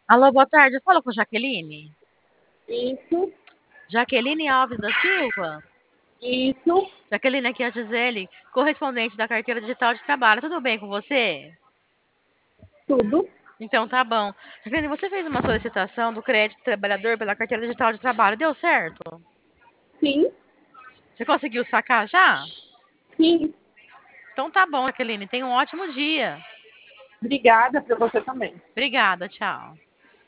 Alô, boa tarde. Eu falo com Jaqueline. Isso, Jaqueline Alves da Silva. isso, Jaqueline, aqui é a Gisele, correspondente da carteira digital de trabalho. Tudo bem com você? tudo. Então tá bom. Jaqueline, você fez uma solicitação do crédito trabalhador pela carteira digital de trabalho. Deu certo? Sim, Você conseguiu sacar já? sim. Então tá bom, Jaqueline. Tenha um ótimo dia. Obrigada para você também. Obrigada, tchau.